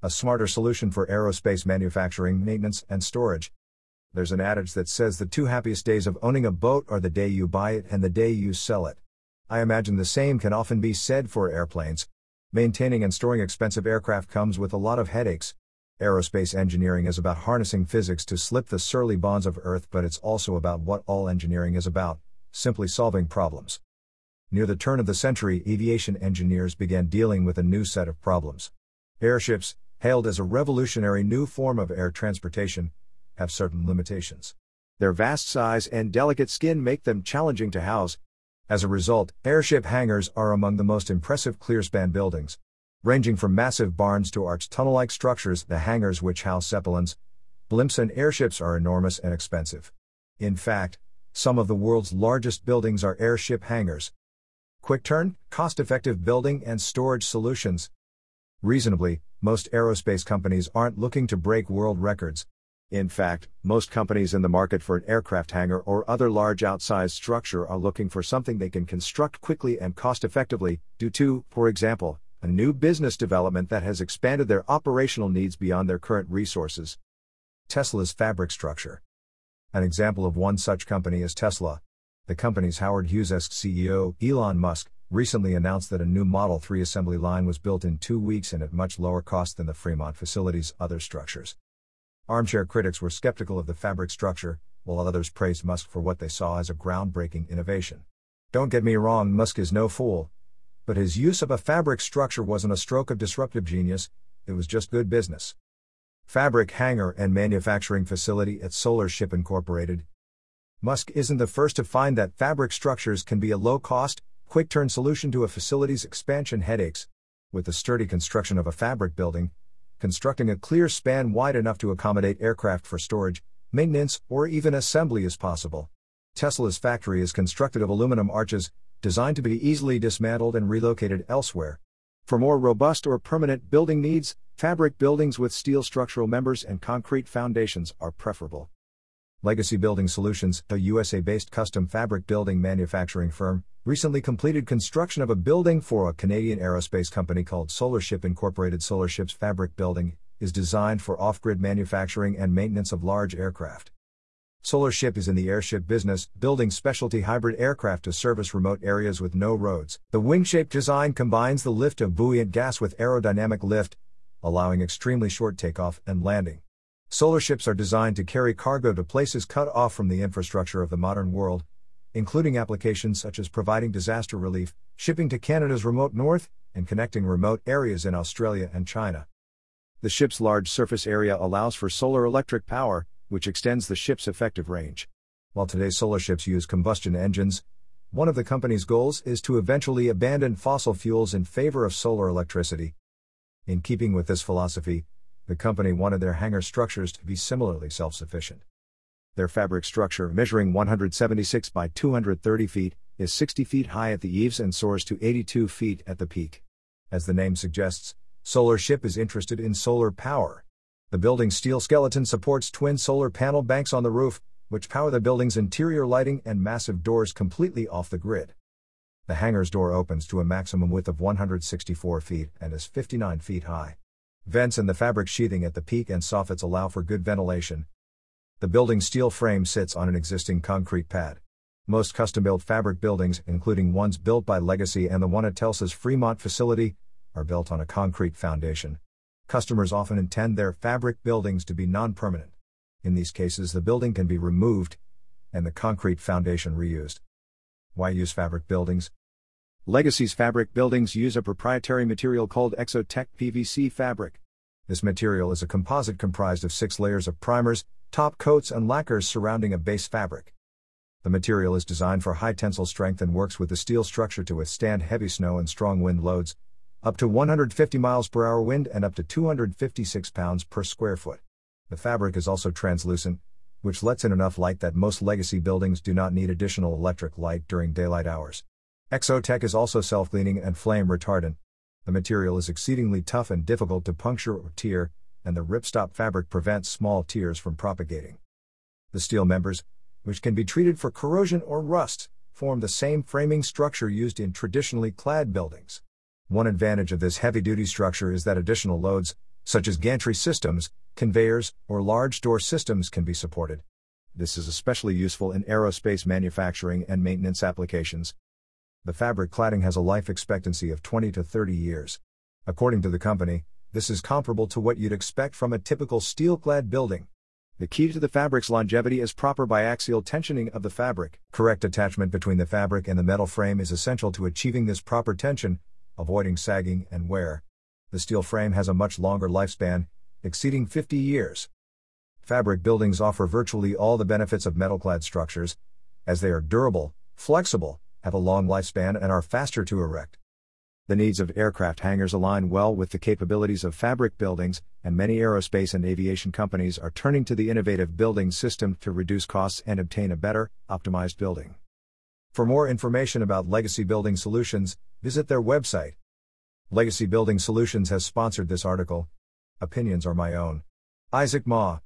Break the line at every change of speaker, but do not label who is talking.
a smarter solution for aerospace manufacturing, maintenance, and storage. There's an adage that says the two happiest days of owning a boat are the day you buy it and the day you sell it. I imagine the same can often be said for airplanes. Maintaining and storing expensive aircraft comes with a lot of headaches. Aerospace engineering is about harnessing physics to slip the surly bonds of Earth, but it's also about what all engineering is about: simply solving problems. Near the turn of the century, aviation engineers began dealing with a new set of problems. Airships, hailed as a revolutionary new form of air transportation, have certain limitations. Their vast size and delicate skin make them challenging to house. As a result, airship hangars are among the most impressive clearspan buildings. Ranging from massive barns to arched tunnel-like structures, the hangars which house zeppelins, blimps and airships are enormous and expensive. In fact, some of the world's largest buildings are airship hangars. Quick turn, cost-effective building and storage solutions. Reasonably, most aerospace companies aren't looking to break world records. In fact, most companies in the market for an aircraft hangar or other large outsized structure are looking for something they can construct quickly and cost-effectively, due to, for example, a new business development that has expanded their operational needs beyond their current resources. Tesla's fabric structure. An example of one such company is Tesla. The company's Howard Hughes-esque CEO, Elon Musk, recently announced that a new Model 3 assembly line was built in 2 weeks and at much lower cost than the Fremont facility's other structures. Armchair critics were skeptical of the fabric structure, while others praised Musk for what they saw as a groundbreaking innovation. Don't get me wrong, Musk is no fool. But his use of a fabric structure wasn't a stroke of disruptive genius, it was just good business. Fabric hangar and manufacturing facility at SolarShip Incorporated. Musk isn't the first to find that fabric structures can be a low-cost, quick-turn solution to a facility's expansion headaches. With the sturdy construction of a fabric building, constructing a clear span wide enough to accommodate aircraft for storage, maintenance, or even assembly is possible. Tesla's factory is constructed of aluminum arches, designed to be easily dismantled and relocated elsewhere. For more robust or permanent building needs, fabric buildings with steel structural members and concrete foundations are preferable. Legacy Building Solutions, a USA-based custom fabric building manufacturing firm, recently completed construction of a building for a Canadian aerospace company called SolarShip Incorporated. SolarShip's fabric building is designed for off-grid manufacturing and maintenance of large aircraft. SolarShip is in the airship business, building specialty hybrid aircraft to service remote areas with no roads. The wing-shaped design combines the lift of buoyant gas with aerodynamic lift, allowing extremely short takeoff and landing. SolarShips are designed to carry cargo to places cut off from the infrastructure of the modern world, including applications such as providing disaster relief, shipping to Canada's remote north, and connecting remote areas in Australia and China. The ship's large surface area allows for solar electric power, which extends the ship's effective range. While today's solar ships use combustion engines, one of the company's goals is to eventually abandon fossil fuels in favor of solar electricity. In keeping with this philosophy, the company wanted their hangar structures to be similarly self-sufficient. Their fabric structure, measuring 176 by 230 feet, is 60 feet high at the eaves and soars to 82 feet at the peak. As the name suggests, SolarShip is interested in solar power. The building's steel skeleton supports twin solar panel banks on the roof, which power the building's interior lighting and massive doors completely off the grid. The hangar's door opens to a maximum width of 164 feet and is 59 feet high. Vents in the fabric sheathing at the peak and soffits allow for good ventilation. The building's steel frame sits on an existing concrete pad. Most custom-built fabric buildings, including ones built by Legacy and the one at Tesla's Fremont facility, are built on a concrete foundation. Customers often intend their fabric buildings to be non-permanent. In these cases, the building can be removed and the concrete foundation reused. Why use fabric buildings? Legacy's fabric buildings use a proprietary material called Exotech PVC fabric. This material is a composite comprised of 6 layers of primers, top coats and lacquers surrounding a base fabric. The material is designed for high tensile strength and works with the steel structure to withstand heavy snow and strong wind loads, up to 150 miles per hour wind and up to 256 pounds per square foot. The fabric is also translucent, which lets in enough light that most Legacy buildings do not need additional electric light during daylight hours. Exotech is also self-cleaning and flame retardant. The material is exceedingly tough and difficult to puncture or tear, and the ripstop fabric prevents small tears from propagating. The steel members, which can be treated for corrosion or rust, form the same framing structure used in traditionally clad buildings. One advantage of this heavy-duty structure is that additional loads, such as gantry systems, conveyors, or large door systems can be supported. This is especially useful in aerospace manufacturing and maintenance applications. The fabric cladding has a life expectancy of 20 to 30 years. According to the company, this is comparable to what you'd expect from a typical steel-clad building. The key to the fabric's longevity is proper biaxial tensioning of the fabric. Correct attachment between the fabric and the metal frame is essential to achieving this proper tension, avoiding sagging and wear. The steel frame has a much longer lifespan, exceeding 50 years. Fabric buildings offer virtually all the benefits of metal-clad structures, as they are durable, flexible, have a long lifespan, and are faster to erect. The needs of aircraft hangars align well with the capabilities of fabric buildings, and many aerospace and aviation companies are turning to the innovative building system to reduce costs and obtain a better, optimized building. For more information about Legacy Building Solutions, visit their website. Legacy Building Solutions has sponsored this article. Opinions are my own. Isaac Ma.